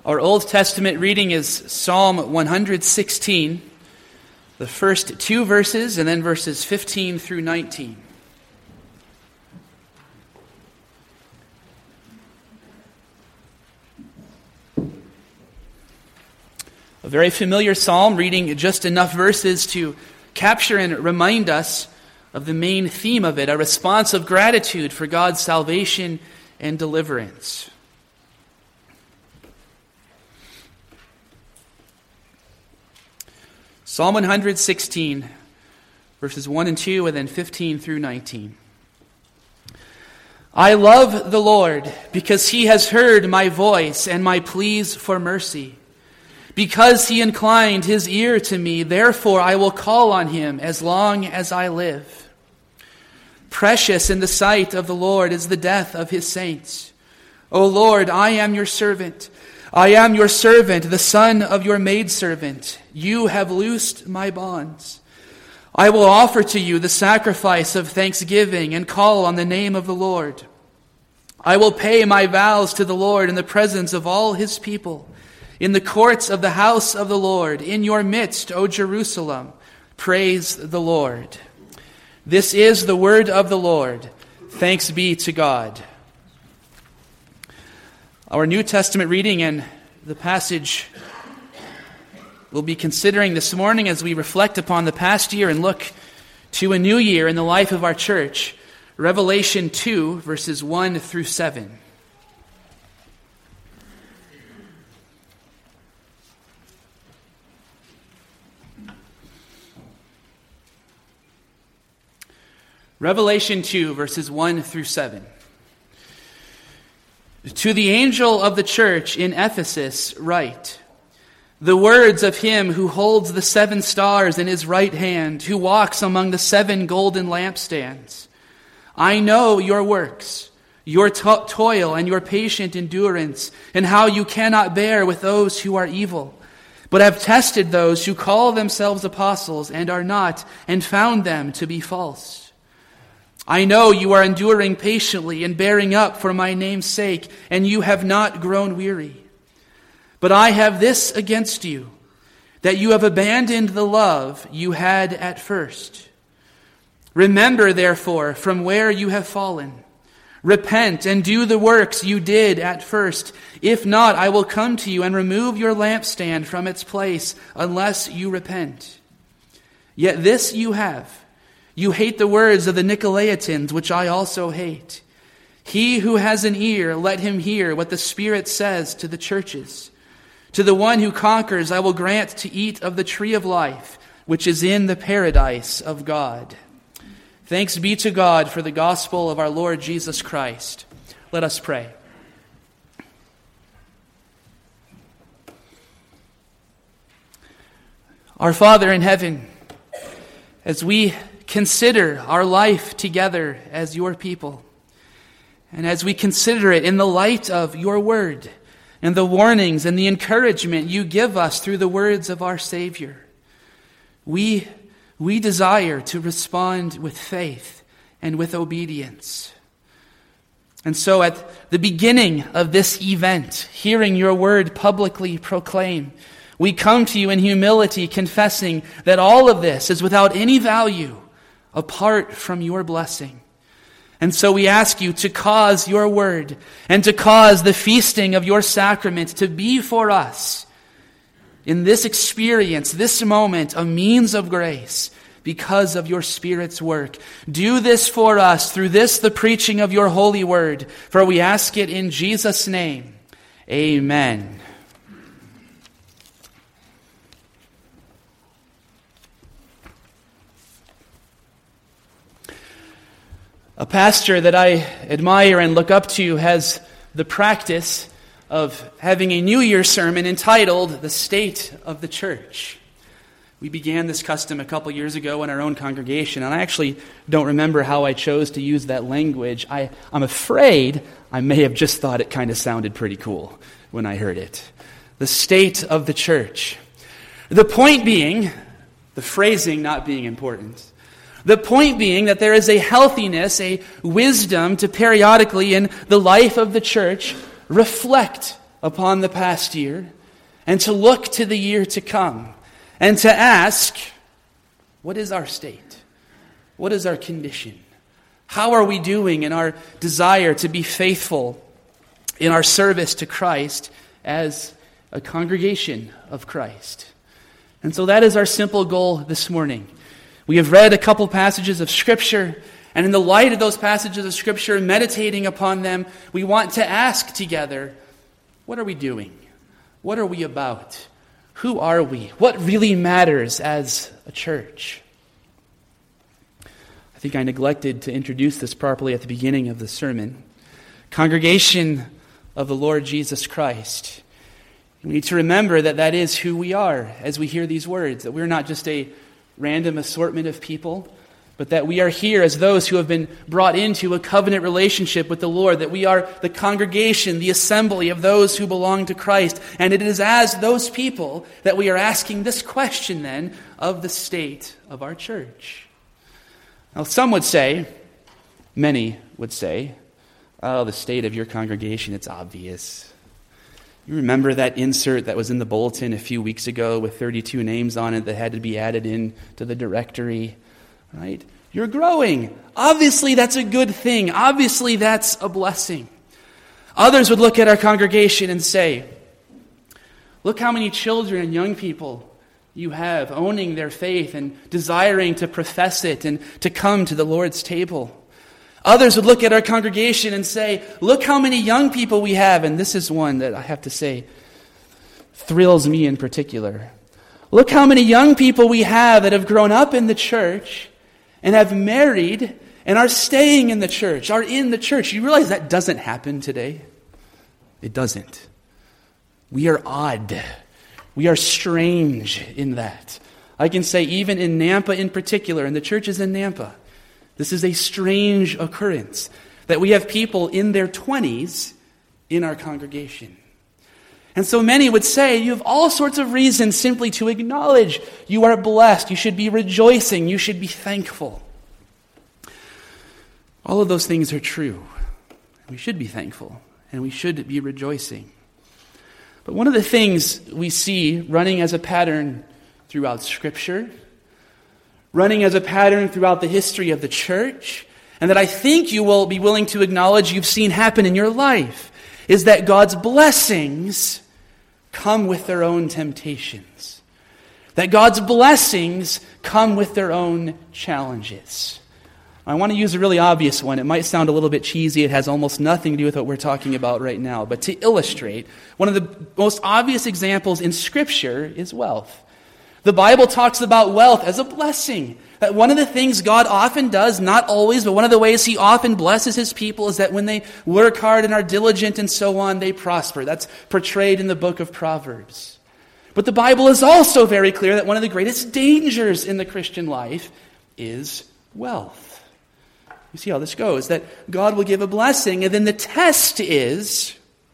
Our Old Testament reading is Psalm 116, the first two verses, and then verses 15 through 19. A very familiar psalm, reading just enough verses to capture and remind us of the main theme of it, a response of gratitude for God's salvation and deliverance. Psalm 116, verses 1 and 2, and then 15 through 19. I love the Lord because he has heard my voice and my pleas for mercy. Because he inclined his ear to me, therefore I will call on him as long as I live. Precious in the sight of the Lord is the death of his saints. O Lord, I am your servant. I am your servant, the son of your maidservant. You have loosed my bonds. I will offer to you the sacrifice of thanksgiving and call on the name of the Lord. I will pay my vows to the Lord in the presence of all his people, in the courts of the house of the Lord, in your midst, O Jerusalem. Praise the Lord. This is the word of the Lord. Thanks be to God. Our New Testament reading and the passage we'll be considering this morning as we reflect upon the past year and look to a new year in the life of our church. Revelation 2, verses 1 through 7. Revelation 2, verses 1 through 7. To the angel of the church in Ephesus write, the words of him who holds the 7 stars in his right hand, who walks among the 7 golden lampstands. I know your works, your toil and your patient endurance, and how you cannot bear with those who are evil, but have tested those who call themselves apostles and are not, and found them to be false. I know you are enduring patiently and bearing up for my name's sake, and you have not grown weary. But I have this against you, that you have abandoned the love you had at first. Remember, therefore, from where you have fallen. Repent and do the works you did at first. If not, I will come to you and remove your lampstand from its place, unless you repent. Yet this you have. You hate the words of the Nicolaitans, which I also hate. He who has an ear, let him hear what the Spirit says to the churches. To the one who conquers, I will grant to eat of the tree of life, which is in the paradise of God. Thanks be to God for the gospel of our Lord Jesus Christ. Let us pray. Our Father in heaven, as we consider our life together as your people, and as we consider it in the light of your word and the warnings and the encouragement you give us through the words of our Savior, we desire to respond with faith and with obedience. And so at the beginning of this event, hearing your word publicly proclaimed, we come to you in humility, confessing that all of this is without any value apart from your blessing. And so we ask you to cause your word and to cause the feasting of your sacrament to be for us, in this experience, this moment, a means of grace because of your Spirit's work. Do this for us through this, the preaching of your holy word, for we ask it in Jesus' name. Amen. A pastor that I admire and look up to has the practice of having a New Year sermon entitled, The State of the Church. We began this custom a couple years ago in our own congregation, and I actually don't remember how I chose to use that language. I'm afraid I may have just thought it kind of sounded pretty cool when I heard it. The state of the church. The point being, the phrasing not being important, the point being that there is a healthiness, a wisdom to periodically in the life of the church reflect upon the past year and to look to the year to come and to ask, what is our state? What is our condition? How are we doing in our desire to be faithful in our service to Christ as a congregation of Christ? And so that is our simple goal this morning. We have read a couple passages of Scripture, and in the light of those passages of Scripture, meditating upon them, we want to ask together, what are we doing? What are we about? Who are we? What really matters as a church? I think I neglected to introduce this properly at the beginning of the sermon. Congregation of the Lord Jesus Christ. We need to remember that that is who we are as we hear these words, that we're not just a random assortment of people, but that we are here as those who have been brought into a covenant relationship with the Lord, that we are the congregation, the assembly of those who belong to Christ. And it is as those people that we are asking this question then of the state of our church. Now, some would say, many would say, oh, the state of your congregation, it's obvious. You remember that insert that was in the bulletin a few weeks ago with 32 names on it that had to be added in to the directory, right? You're growing. Obviously, that's a good thing. Obviously, that's a blessing. Others would look at our congregation and say, look how many children and young people you have owning their faith and desiring to profess it and to come to the Lord's table. Others would look at our congregation and say, look how many young people we have. And this is one that I have to say thrills me in particular. Look how many young people we have that have grown up in the church and have married and are staying in the church, are in the church. You realize that doesn't happen today? It doesn't. We are odd. We are strange in that. I can say even in Nampa in particular, and the church is in Nampa, this is a strange occurrence that we have people in their 20s in our congregation. And so many would say you have all sorts of reasons simply to acknowledge you are blessed. You should be rejoicing. You should be thankful. All of those things are true. We should be thankful and we should be rejoicing. But one of the things we see running as a pattern throughout Scripture, running as a pattern throughout the history of the church, and that I think you will be willing to acknowledge you've seen happen in your life, is that God's blessings come with their own temptations. That God's blessings come with their own challenges. I want to use a really obvious one. It might sound a little bit cheesy. It has almost nothing to do with what we're talking about right now. But to illustrate, one of the most obvious examples in Scripture is wealth. The Bible talks about wealth as a blessing. That one of the things God often does, not always, but one of the ways He often blesses His people is that when they work hard and are diligent and so on, they prosper. That's portrayed in the book of Proverbs. But the Bible is also very clear that one of the greatest dangers in the Christian life is wealth. You see how this goes, that God will give a blessing, and then the test is,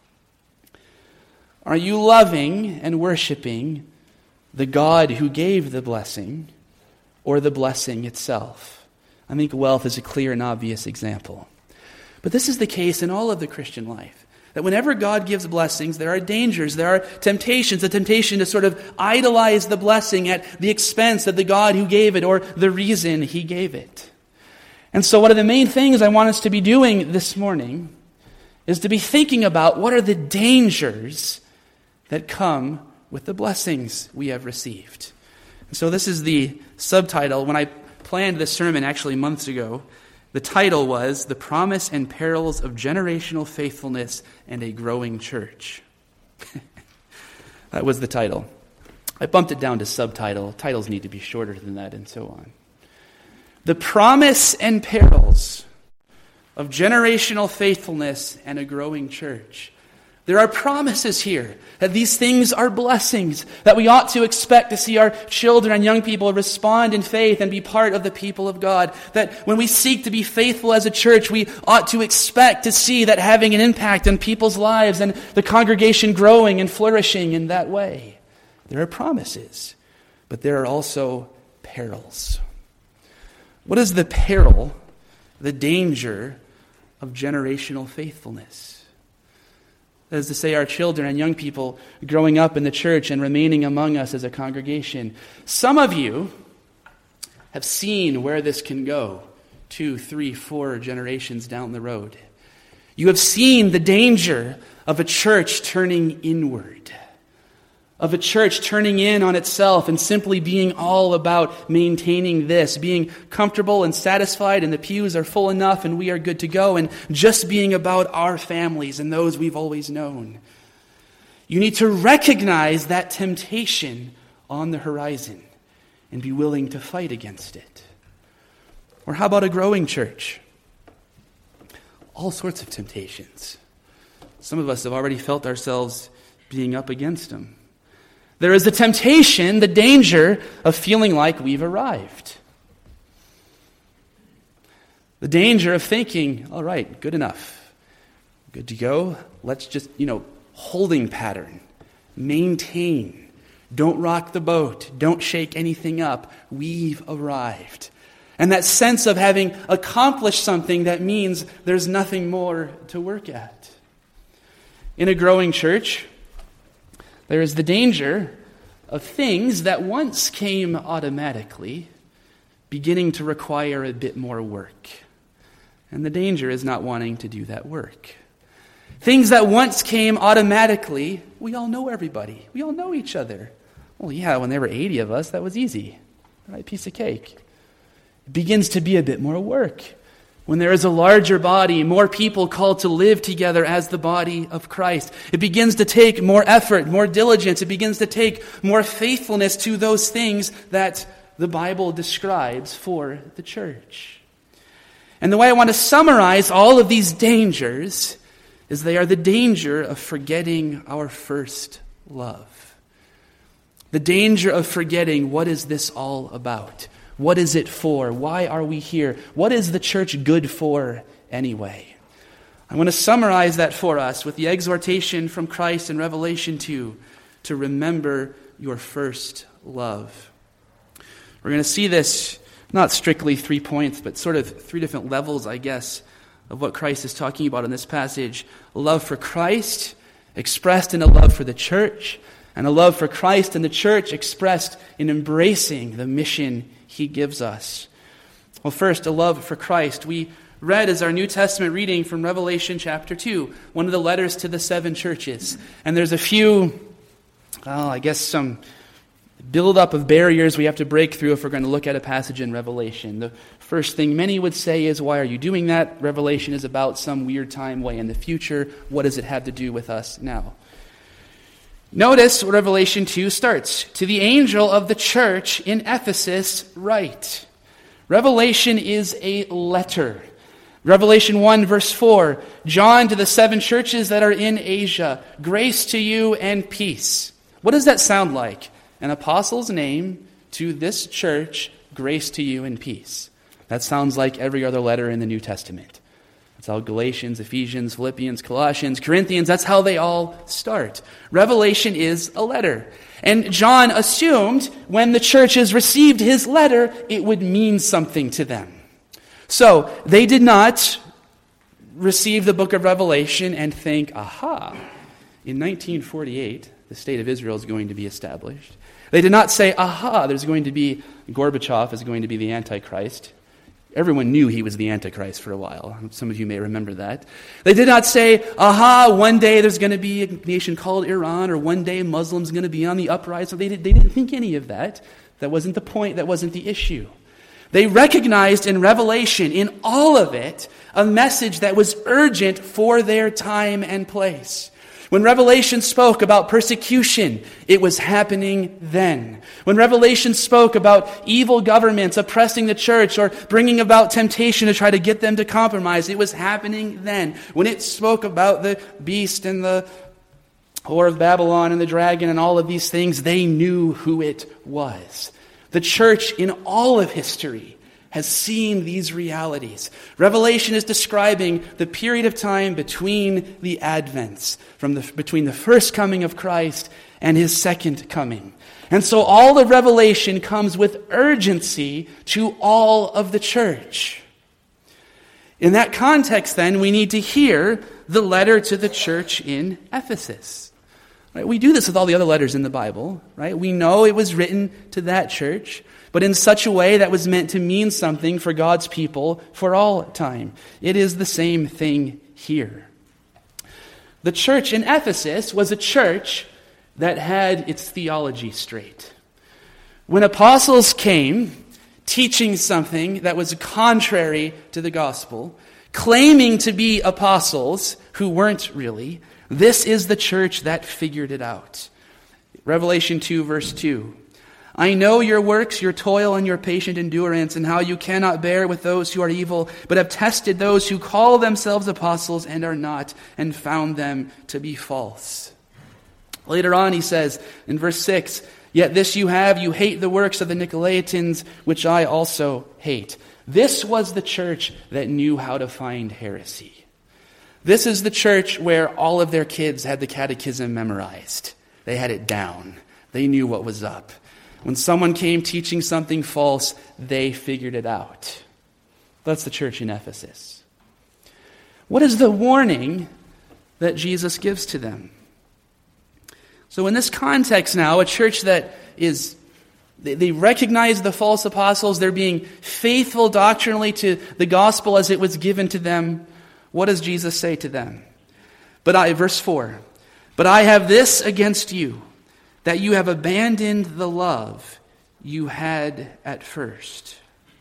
are you loving and worshiping the God who gave the blessing or the blessing itself? I think wealth is a clear and obvious example. But this is the case in all of the Christian life, that whenever God gives blessings, there are dangers, there are temptations, a temptation to sort of idolize the blessing at the expense of the God who gave it or the reason He gave it. And so one of the main things I want us to be doing this morning is to be thinking about what are the dangers that come with the blessings we have received. And so this is the subtitle. When I planned this sermon actually months ago, the title was The Promise and Perils of Generational Faithfulness and a Growing Church. That was the title. I bumped it down to subtitle. Titles need to be shorter than that and so on. The promise and perils of generational faithfulness and a growing church. There are promises here that these things are blessings, that we ought to expect to see our children and young people respond in faith and be part of the people of God. That when we seek to be faithful as a church, we ought to expect to see that having an impact on people's lives and the congregation growing and flourishing in that way. There are promises, but there are also perils. What is the peril, the danger of generational faithfulness? that is to say our children and young people growing up in the church and remaining among us as a congregation. Some of you have seen where this can go 2, 3, 4 generations down the road. You have seen the danger of a church turning inward, of a church turning in on itself and simply being all about maintaining this, being comfortable and satisfied and the pews are full enough and we are good to go, and just being about our families and those we've always known. You need to recognize that temptation on the horizon and be willing to fight against it. Or how about a growing church? All sorts of temptations. Some of us have already felt ourselves being up against them. There is the temptation, the danger of feeling like we've arrived. The danger of thinking, all right, good enough. Good to go. Let's just, holding pattern. Maintain. Don't rock the boat. Don't shake anything up. We've arrived. And that sense of having accomplished something that means there's nothing more to work at. In a growing church, there is the danger of things that once came automatically beginning to require a bit more work. And the danger is not wanting to do that work. Things that once came automatically, we all know everybody. We all know each other. Well, yeah, when there were 80 of us, that was easy. Right? Piece of cake. It begins to be a bit more work. When there is a larger body, more people called to live together as the body of Christ, it begins to take more effort, more diligence. It begins to take more faithfulness to those things that the Bible describes for the church. And the way I want to summarize all of these dangers is they are the danger of forgetting our first love. The danger of forgetting, what is this all about? What is it for? Why are we here? What is the church good for anyway? I want to summarize that for us with the exhortation from Christ in Revelation 2 to remember your first love. We're going to see this, not strictly 3 points, but sort of 3 different levels, I guess, of what Christ is talking about in this passage. A love for Christ expressed in a love for the church, and a love for Christ and the church expressed in embracing the mission he gives us. Well, first, a love for Christ. We read as our New Testament reading from Revelation chapter 2, one of the letters to the 7 churches. And there's a few, some build-up of barriers we have to break through if we're going to look at a passage in Revelation. The first thing many would say is, why are you doing that? Revelation is about some weird time way in the future. What does it have to do with us now? Notice what Revelation 2 starts. To the angel of the church in Ephesus write. Revelation is a letter. Revelation 1 verse 4. John to the 7 churches that are in Asia. Grace to you and peace. What does that sound like? An apostle's name to this church. Grace to you and peace. That sounds like every other letter in the New Testament. That's how Galatians, Ephesians, Philippians, Colossians, Corinthians, that's how they all start. Revelation is a letter. And John assumed when the churches received his letter, it would mean something to them. So they did not receive the book of Revelation and think, aha, in 1948, the state of Israel is going to be established. They did not say, aha, there's going to be, Gorbachev is going to be the Antichrist. Everyone knew he was the Antichrist for a while. Some of you may remember that. They did not say, aha, one day there's going to be a nation called Iran, or one day Muslims are going to be on the uprising. They didn't think any of that. That wasn't the point. That wasn't the issue. They recognized in Revelation, in all of it, a message that was urgent for their time and place. When Revelation spoke about persecution, it was happening then. When Revelation spoke about evil governments oppressing the church or bringing about temptation to try to get them to compromise, it was happening then. When it spoke about the beast and the whore of Babylon and the dragon and all of these things, they knew who it was. The church in all of history has seen these realities. Revelation is describing the period of time between the advents, between the first coming of Christ and his second coming. And so all of Revelation comes with urgency to all of the church. In that context, then, we need to hear the letter to the church in Ephesus. Right? We do this with all the other letters in the Bible. Right? We know it was written to that church, but in such a way that was meant to mean something for God's people for all time. It is the same thing here. The church in Ephesus was a church that had its theology straight. When apostles came teaching something that was contrary to the gospel, claiming to be apostles who weren't really, this is the church that figured it out. Revelation 2, verse 2. I know your works, your toil, and your patient endurance, and how you cannot bear with those who are evil, but have tested those who call themselves apostles and are not, and found them to be false. Later on, he says in verse 6, yet this you have, you hate the works of the Nicolaitans, which I also hate. This was the church that knew how to find heresy. This is the church where all of their kids had the catechism memorized. They had it down. They knew what was up. When someone came teaching something false, they figured it out. That's the church in Ephesus. What is the warning that Jesus gives to them? So in this context now, a church that is, they recognize the false apostles, they're being faithful doctrinally to the gospel as it was given to them. What does Jesus say to them? Verse 4, but I have this against you, that you have abandoned the love you had at first.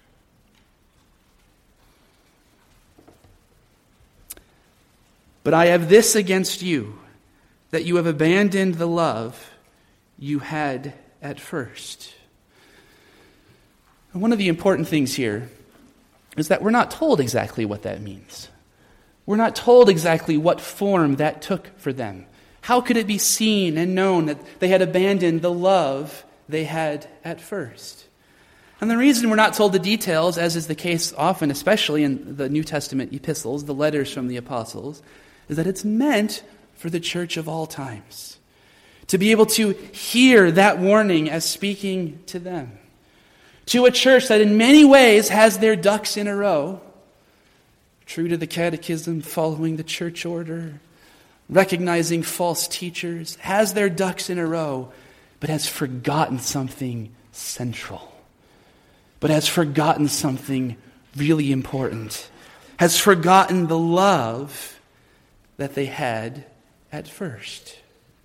But I have this against you, that you have abandoned the love you had at first. And one of the important things here is that we're not told exactly what that means. We're not told exactly what form that took for them. How could it be seen and known that they had abandoned the love they had at first? And the reason we're not told the details, as is the case often, especially in the New Testament epistles, the letters from the apostles, is that it's meant for the church of all times to be able to hear that warning as speaking to them. To a church that in many ways has their ducks in a row, true to the catechism, following the church order, recognizing false teachers, has their ducks in a row, but has forgotten something central, but has forgotten something really important, has forgotten the love that they had at first.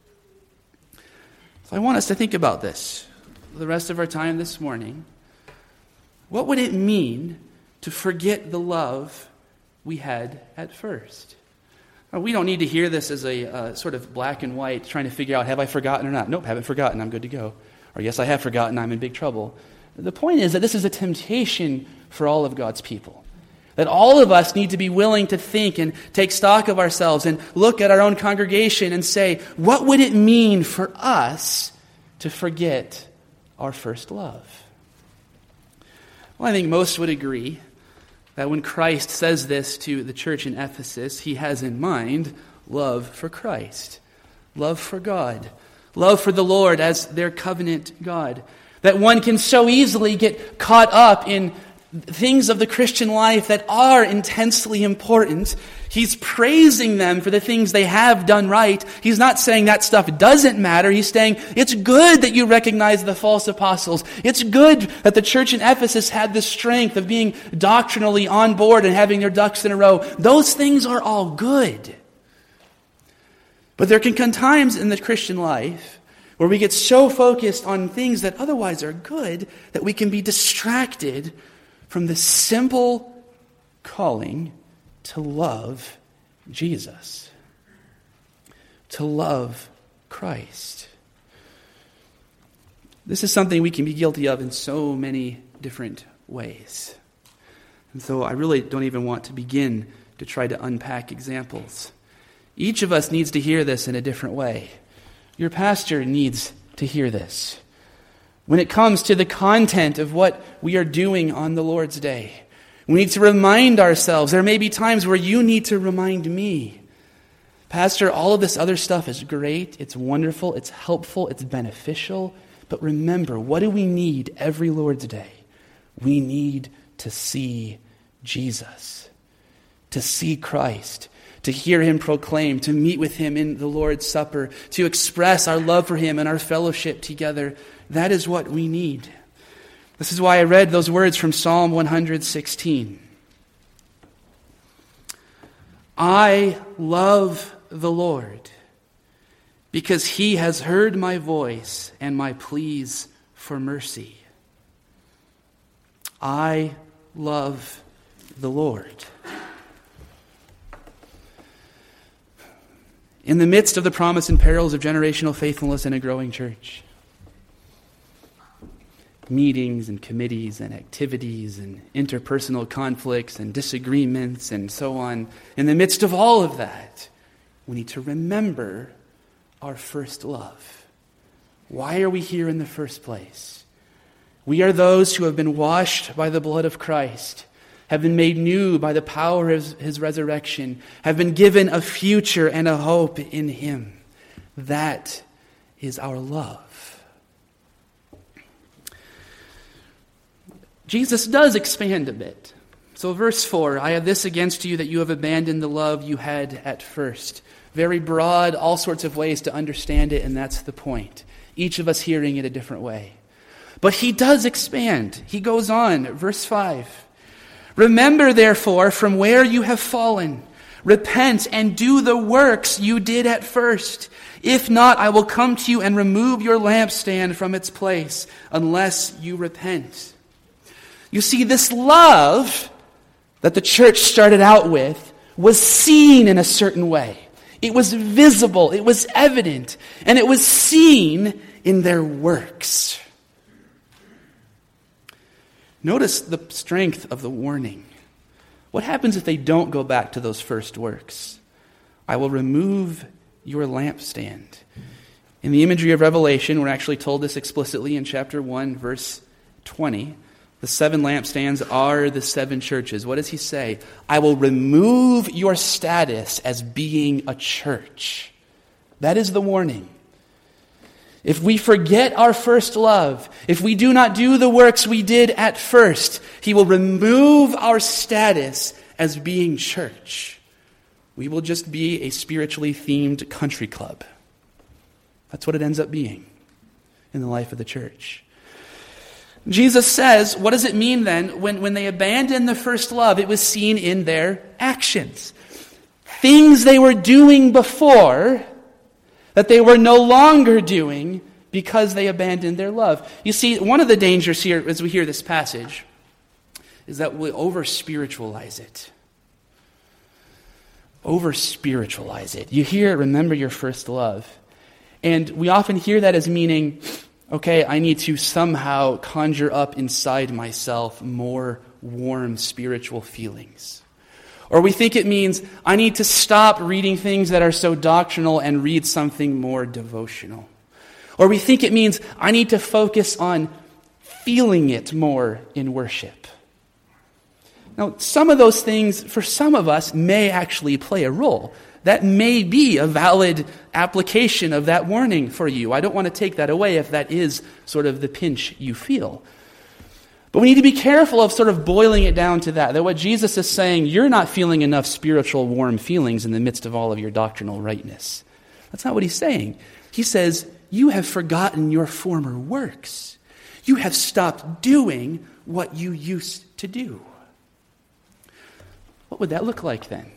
So I want us to think about this for the rest of our time this morning. What would it mean to forget the love we had at first? We don't need to hear this as a sort of black and white, trying to figure out, have I forgotten or not? Nope, haven't forgotten, I'm good to go. Or yes, I have forgotten, I'm in big trouble. The point is that this is a temptation for all of God's people. That all of us need to be willing to think and take stock of ourselves and look at our own congregation and say, what would it mean for us to forget our first love? Well, I think most would agree that when Christ says this to the church in Ephesus, he has in mind love for Christ, love for God, love for the Lord as their covenant God. That one can so easily get caught up in things of the Christian life that are intensely important. He's praising them for the things they have done right. He's not saying that stuff doesn't matter. He's saying it's good that you recognize the false apostles. It's good that the church in Ephesus had the strength of being doctrinally on board and having their ducks in a row. Those things are all good. But there can come times in the Christian life where we get so focused on things that otherwise are good that we can be distracted from the simple calling to love Jesus, to love Christ. This is something we can be guilty of in so many different ways. And so I really don't even want to begin to try to unpack examples. Each of us needs to hear this in a different way. Your pastor needs to hear this. When it comes to the content of what we are doing on the Lord's Day, we need to remind ourselves. There may be times where you need to remind me, Pastor, all of this other stuff is great, it's wonderful, it's helpful, it's beneficial, but remember, what do we need every Lord's Day? We need to see Jesus, to see Christ, to hear him proclaim, to meet with him in the Lord's Supper, to express our love for him and our fellowship together. That is what we need. This is why I read those words from Psalm 116. I love the Lord because he has heard my voice and my pleas for mercy. I love the Lord. In the midst of the promise and perils of generational faithfulness in a growing church, meetings and committees and activities and interpersonal conflicts and disagreements and so on, in the midst of all of that, we need to remember our first love. Why are we here in the first place? We are those who have been washed by the blood of Christ, have been made new by the power of his resurrection, have been given a future and a hope in him. That is our love. Jesus does expand a bit. So verse 4, I have this against you, that you have abandoned the love you had at first. Very broad, all sorts of ways to understand it, and that's the point. Each of us hearing it a different way. But he does expand. He goes on, verse 5. Remember, therefore, from where you have fallen. Repent and do the works you did at first. If not, I will come to you and remove your lampstand from its place, unless you repent. You see, this love that the church started out with was seen in a certain way. It was visible, it was evident, and it was seen in their works. Notice the strength of the warning. What happens if they don't go back to those first works? I will remove your lampstand. In the imagery of Revelation, we're actually told this explicitly in chapter 1, verse 20. The 7 lampstands are the 7 churches. What does he say? I will remove your status as being a church. That is the warning. If we forget our first love, if we do not do the works we did at first, he will remove our status as being church. We will just be a spiritually themed country club. That's what it ends up being in the life of the church. Jesus says, what does it mean then when they abandoned the first love? It was seen in their actions. Things they were doing before that they were no longer doing because they abandoned their love. You see, one of the dangers here as we hear this passage is that we over-spiritualize it. Over-spiritualize it. You hear, remember your first love. And we often hear that as meaning, okay, I need to somehow conjure up inside myself more warm spiritual feelings. Or we think it means I need to stop reading things that are so doctrinal and read something more devotional. Or we think it means I need to focus on feeling it more in worship. Now, some of those things, for some of us, may actually play a role. That may be a valid application of that warning for you. I don't want to take that away if that is sort of the pinch you feel. But we need to be careful of sort of boiling it down to that what Jesus is saying, you're not feeling enough spiritual warm feelings in the midst of all of your doctrinal rightness. That's not what he's saying. He says, you have forgotten your former works. You have stopped doing what you used to do. What would that look like then?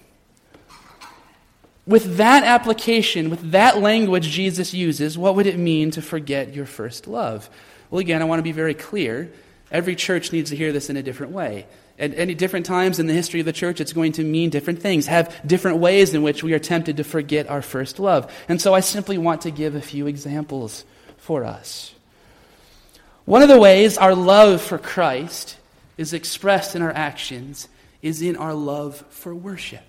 With that application, with that language Jesus uses, what would it mean to forget your first love? Well, again, I want to be very clear. Every church needs to hear this in a different way. At any different times in the history of the church, it's going to mean different things, have different ways in which we are tempted to forget our first love. And so I simply want to give a few examples for us. One of the ways our love for Christ is expressed in our actions is in our love for worship.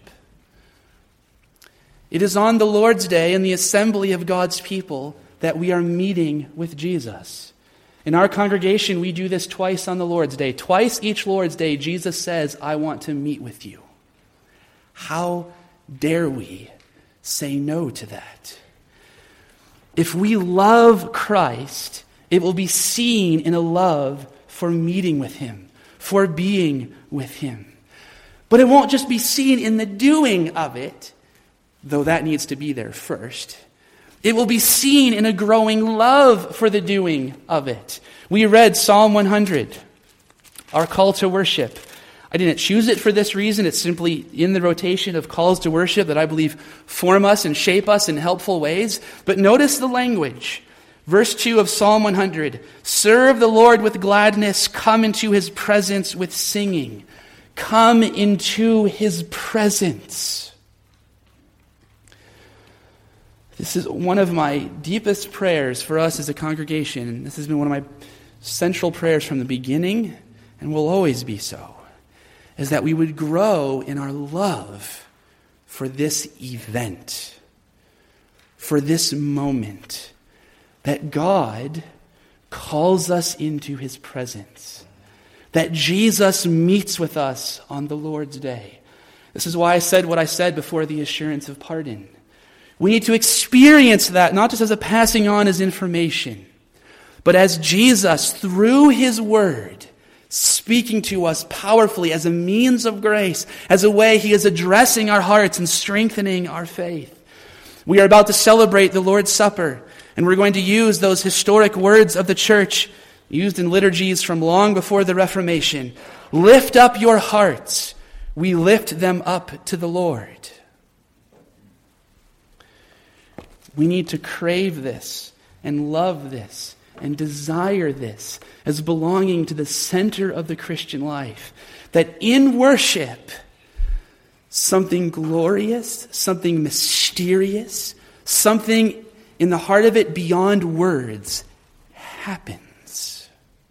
It is on the Lord's Day in the assembly of God's people that we are meeting with Jesus. In our congregation, we do this twice on the Lord's Day. Twice each Lord's Day, Jesus says, I want to meet with you. How dare we say no to that? If we love Christ, it will be seen in a love for meeting with him, for being with him. But it won't just be seen in the doing of it. though that needs to be there first. It will be seen in a growing love for the doing of it. We read Psalm 100, our call to worship. I didn't choose it for this reason. It's simply in the rotation of calls to worship that I believe form us and shape us in helpful ways. But notice the language. Verse 2 of Psalm 100, serve the Lord with gladness, come into his presence with singing. Come into his presence. This is one of my deepest prayers for us as a congregation, and this has been one of my central prayers from the beginning, and will always be so, is that we would grow in our love for this event, for this moment, that God calls us into his presence, that Jesus meets with us on the Lord's day. This is why I said what I said before the assurance of pardon. We need to experience that, not just as a passing on as information, but as Jesus, through his word, speaking to us powerfully as a means of grace, as a way he is addressing our hearts and strengthening our faith. We are about to celebrate the Lord's Supper, and we're going to use those historic words of the church, used in liturgies from long before the Reformation. Lift up your hearts. We lift them up to the Lord. We need to crave this and love this and desire this as belonging to the center of the Christian life. That in worship, something glorious, something mysterious, something in the heart of it beyond words happens.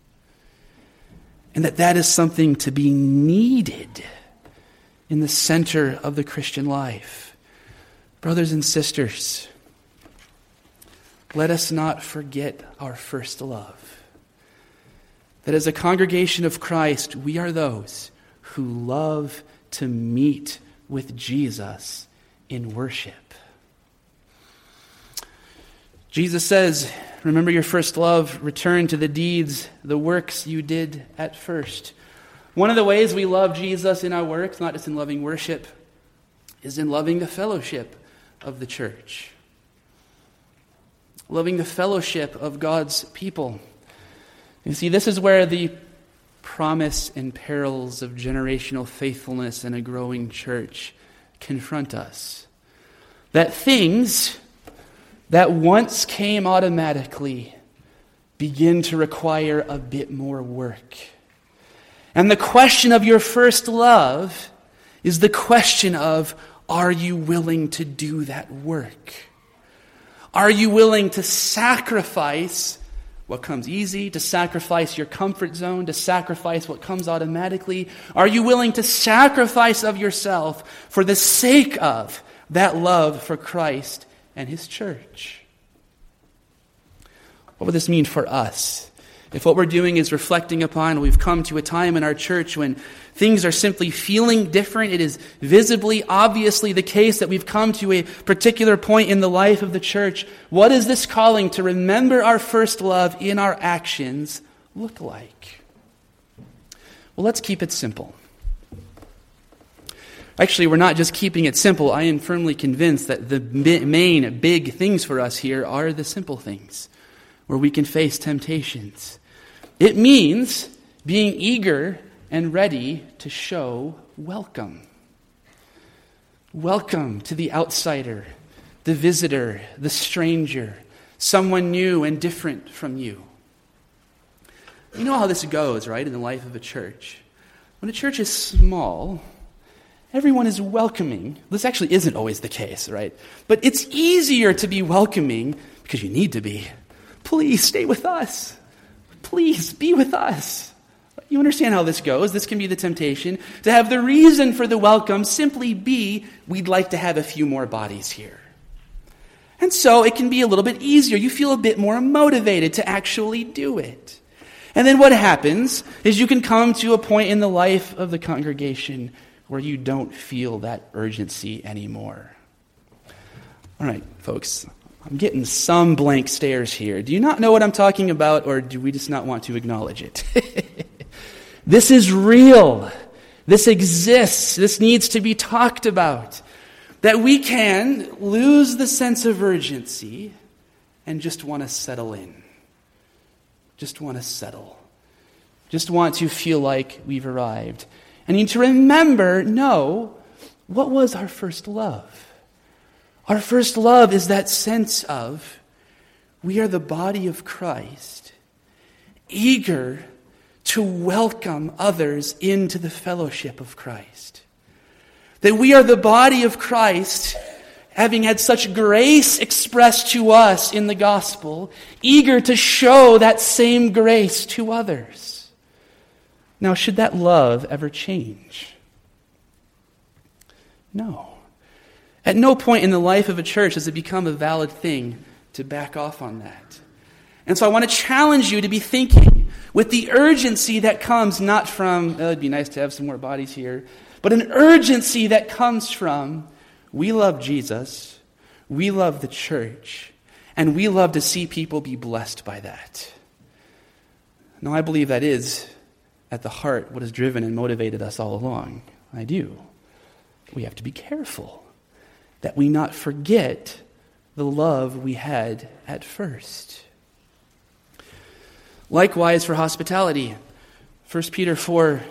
And that is something to be needed in the center of the Christian life. Brothers and sisters, let us not forget our first love. That as a congregation of Christ, we are those who love to meet with Jesus in worship. Jesus says, remember your first love, return to the deeds, the works you did at first. One of the ways we love Jesus in our works, not just in loving worship, is in loving the fellowship of the church. Loving the fellowship of God's people. You see, this is where the promise and perils of generational faithfulness in a growing church confront us. That things that once came automatically begin to require a bit more work. And the question of your first love is the question of, are you willing to do that work? Are you willing to sacrifice what comes easy, to sacrifice your comfort zone, to sacrifice what comes automatically? Are you willing to sacrifice of yourself for the sake of that love for Christ and his church? What would this mean for us? If what we're doing is reflecting upon, we've come to a time in our church when things are simply feeling different. It is visibly, obviously the case that we've come to a particular point in the life of the church. What is this calling to remember our first love in our actions look like? Well, let's keep it simple. Actually, we're not just keeping it simple. I am firmly convinced that the main big things for us here are the simple things, where we can face temptations. It means being eager and ready to show welcome. Welcome to the outsider, the visitor, the stranger, someone new and different from you. You know how this goes, right, in the life of a church. When a church is small, everyone is welcoming. This actually isn't always the case, right? But it's easier to be welcoming because you need to be. Please stay with us. Please be with us. You understand how this goes. This can be the temptation to have the reason for the welcome simply be, we'd like to have a few more bodies here. And so it can be a little bit easier. You feel a bit more motivated to actually do it. And then what happens is you can come to a point in the life of the congregation where you don't feel that urgency anymore. All right, folks. I'm getting some blank stares here. Do you not know what I'm talking about, or do we just not want to acknowledge it? This is real. This exists. This needs to be talked about. that we can lose the sense of urgency and just want to settle in. Just want to settle. Just want to feel like we've arrived. And you need to remember, no, what was our first love? Our first love is that sense of we are the body of Christ, eager to welcome others into the fellowship of Christ. That we are the body of Christ, having had such grace expressed to us in the gospel, eager to show that same grace to others. Now, should that love ever change? No. At no point in the life of a church does it become a valid thing to back off on that. And so I want to challenge you to be thinking with the urgency that comes not from, oh, it'd be nice to have some more bodies here, but an urgency that comes from, we love Jesus, we love the church, and we love to see people be blessed by that. Now, I believe that is, at the heart, what has driven and motivated us all along. I do. We have to be careful that we not forget the love we had at first. Likewise for hospitality. 1 Peter 4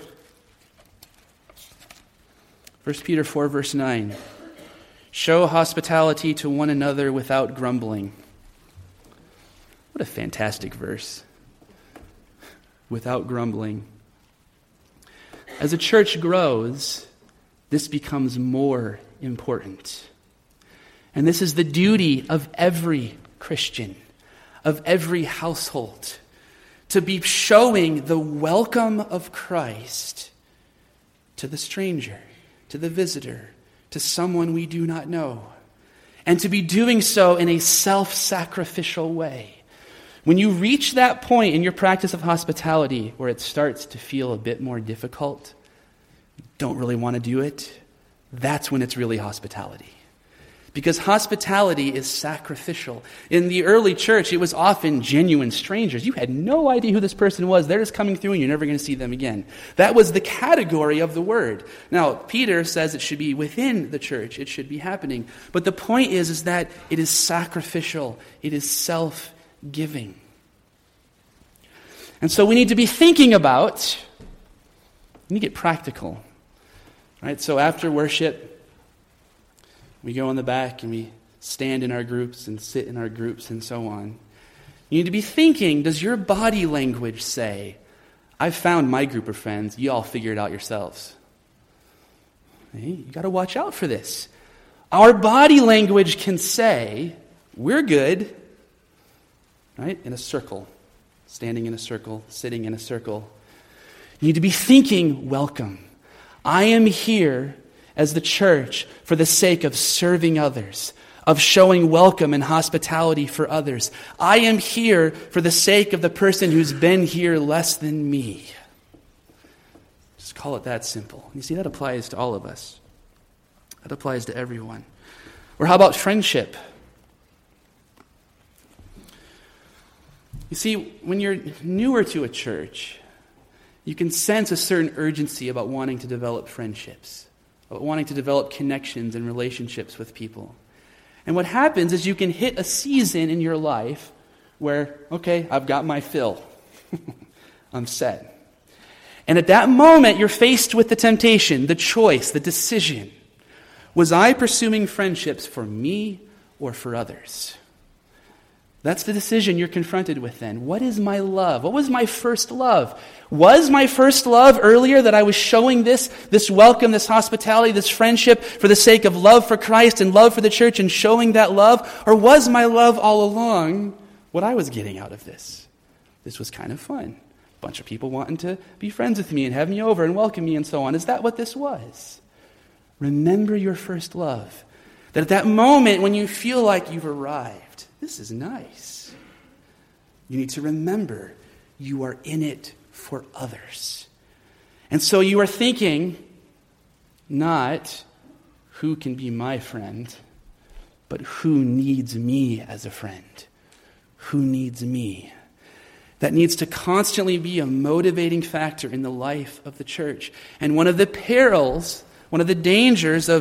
verse 9. Show hospitality to one another without grumbling. What a fantastic verse. Without grumbling. As a church grows, this becomes more important. And this is the duty of every Christian, of every household, to be showing the welcome of Christ to the stranger, to the visitor, to someone we do not know, and to be doing so in a self-sacrificial way. When you reach that point in your practice of hospitality where it starts to feel a bit more difficult, don't really want to do it, that's when it's really hospitality. Because hospitality is sacrificial. In the early church, it was often genuine strangers. You had no idea who this person was. They're just coming through and you're never going to see them again. That was the category of the word. Now, Peter says it should be within the church. It should be happening. But the point is that it is sacrificial. It is self-giving. And so we need to be thinking about, we need to get practical. Right? So after worship, we go in the back and we stand in our groups and sit in our groups and so on. You need to be thinking, does your body language say, I've found my group of friends, you all figure it out yourselves? Hey, you got to watch out for this. Our body language can say, we're good, right? In a circle, standing in a circle, sitting in a circle. You need to be thinking, welcome. I am here as the church for the sake of serving others, of showing welcome and hospitality for others. I am here for the sake of the person who's been here less than me. Just call it that simple. You see, that applies to all of us. That applies to everyone. Or how about friendship? You see, when you're newer to a church, you can sense a certain urgency about wanting to develop friendships, about wanting to develop connections and relationships with people. And what happens is you can hit a season in your life where, okay, I've got my fill. I'm set. And at that moment, you're faced with the temptation, the choice, the decision. Was I pursuing friendships for me or for others? That's the decision you're confronted with then. What is my love? What was my first love? Was my first love earlier that I was showing this welcome, this hospitality, this friendship for the sake of love for Christ and love for the church and showing that love? Or was my love all along what I was getting out of this? This was kind of fun. A bunch of people wanting to be friends with me and have me over and welcome me and so on. Is that what this was? Remember your first love. That at that moment when you feel like you've arrived, this is nice. You need to remember you are in it for others. And so you are thinking not who can be my friend, but who needs me as a friend. Who needs me? That needs to constantly be a motivating factor in the life of the church. And one of the perils, one of the dangers of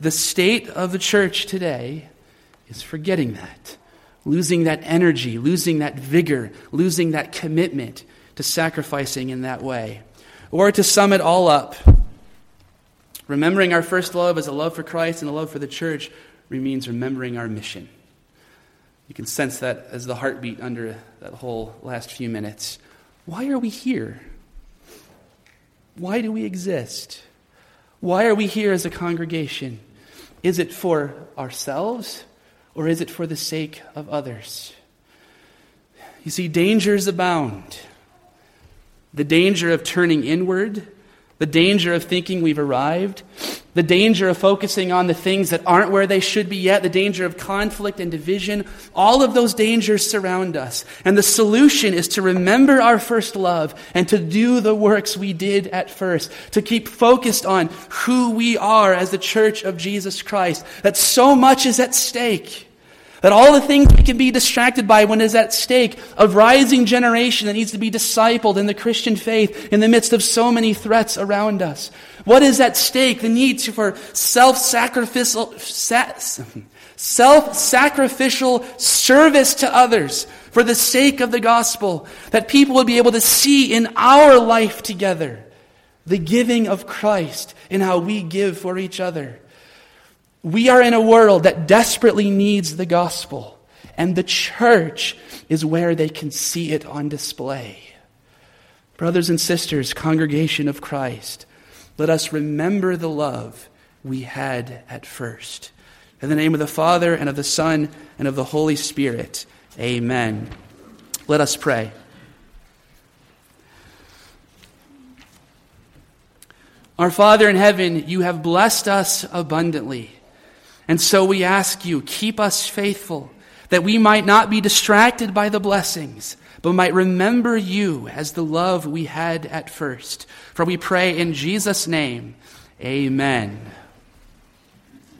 The state of the church today is forgetting that, losing that energy, losing that vigor, losing that commitment to sacrificing in that way. Or to sum it all up, remembering our first love as a love for Christ and a love for the church means remembering our mission. You can sense that as the heartbeat under that whole last few minutes. Why are we here? Why do we exist? Why are we here as a congregation? Is it for ourselves, or is it for the sake of others? You see, dangers abound. The danger of turning inward, the danger of thinking we've arrived, the danger of focusing on the things that aren't where they should be yet, the danger of conflict and division. All of those dangers surround us. And the solution is to remember our first love and to do the works we did at first, to keep focused on who we are as the church of Jesus Christ, that so much is at stake. That all the things we can be distracted by when is at stake, a rising generation that needs to be discipled in the Christian faith in the midst of so many threats around us. What is at stake? The need for self-sacrificial service to others for the sake of the gospel, that people would be able to see in our life together the giving of Christ in how we give for each other. We are in a world that desperately needs the gospel, and the church is where they can see it on display. Brothers and sisters, congregation of Christ, let us remember the love we had at first. In the name of the Father, and of the Son, and of the Holy Spirit, amen. Let us pray. Our Father in heaven, you have blessed us abundantly. And so we ask you, keep us faithful, that we might not be distracted by the blessings, but might remember you as the love we had at first. For we pray in Jesus' name, amen.